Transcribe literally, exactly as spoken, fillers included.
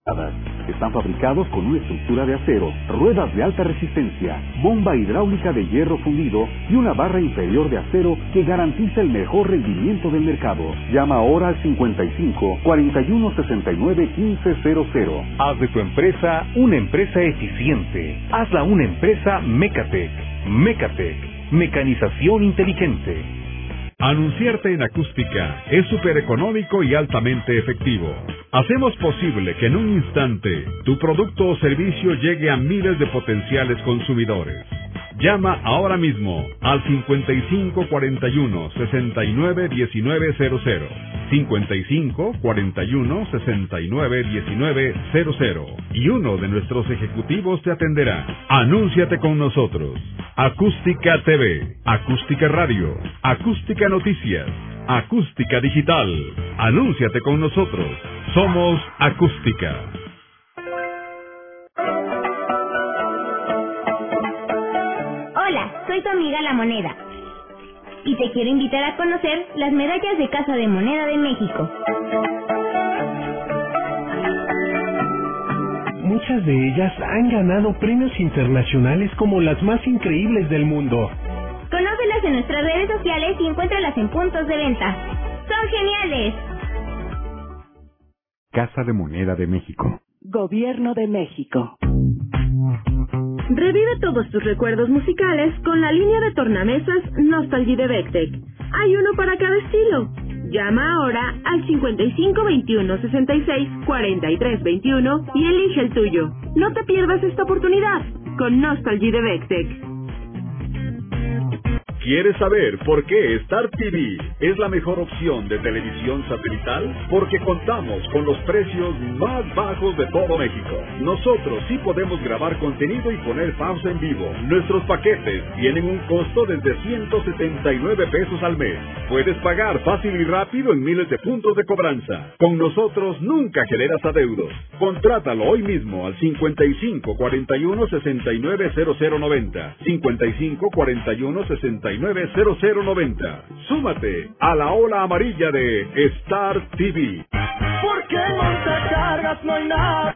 Están fabricados con una estructura de acero, ruedas de alta resistencia, bomba hidráulica de hierro fundido y una barra inferior de acero que garantiza el mejor rendimiento del mercado. Llama ahora al cincuenta y cinco, cuarenta y uno, sesenta y nueve, quince cero cero. Haz de tu empresa una empresa eficiente. Hazla una empresa Mecatec. Mecatec, mecanización inteligente. Anunciarte en acústica es súper económico y altamente efectivo. Hacemos posible que en un instante tu producto o servicio llegue a miles de potenciales consumidores. Llama ahora mismo al cincuenta y cinco, cuarenta y uno, sesenta y nueve, diecinueve cero cero. cincuenta y cinco, cuarenta y uno, sesenta y nueve, diecinueve cero cero. Y uno de nuestros ejecutivos te atenderá. Anúnciate con nosotros. Acústica T V, Acústica Radio, Acústica Noticias, Acústica Digital. Anúnciate con nosotros. Somos Acústica. Hola, soy tu amiga La Moneda y te quiero invitar a conocer las medallas de Casa de Moneda de México. Muchas de ellas han ganado premios internacionales como las más increíbles del mundo. Conócelas en nuestras redes sociales y encuéntralas en puntos de venta. ¡Son geniales! Casa de Moneda de México. Gobierno de México. Revive todos tus recuerdos musicales con la línea de tornamesas Nostalgie de Vectec. Hay uno para cada estilo. Llama ahora al cincuenta y cinco, veintiuno, sesenta y seis, cuarenta y tres, veintiuno y elige el tuyo. No te pierdas esta oportunidad con Nostalgie de Vectec. ¿Quieres saber por qué Star T V es la mejor opción de televisión satelital? Porque contamos con los precios más bajos de todo México. Nosotros sí podemos grabar contenido y poner pausa en vivo. Nuestros paquetes tienen un costo desde ciento setenta y nueve pesos al mes. Puedes pagar fácil y rápido en miles de puntos de cobranza. Con nosotros nunca generas adeudos. Contrátalo hoy mismo al cincuenta y cinco, cuarenta y uno, sesenta y nueve, cero cero noventa. cincuenta y cinco, cuarenta y uno, sesenta y nueve, cero cero noventa. Súmate a la ola amarilla de Star T V. Porque en Montecargas no hay nada.